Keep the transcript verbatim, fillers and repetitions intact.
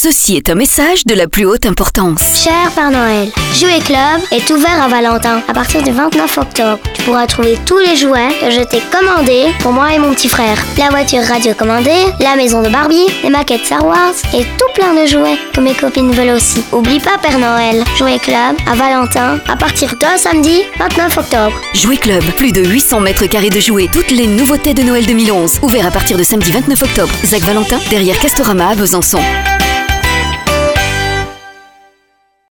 Ceci est un message de la plus haute importance. Cher Père Noël, Jouet Club est ouvert à Valentin à partir du vingt-neuf octobre. Tu pourras trouver tous les jouets que je t'ai commandés pour moi et mon petit frère. La voiture radio commandée, la maison de Barbie, les maquettes Star Wars et tout plein de jouets que mes copines veulent aussi. Oublie pas Père Noël, Jouet Club à Valentin à partir de samedi vingt-neuf octobre. Jouet Club, plus de huit cents mètres carrés de jouets. Toutes les nouveautés de Noël deux mille onze. Ouvert à partir de samedi vingt-neuf octobre. Zac Valentin, derrière Castorama à Besançon.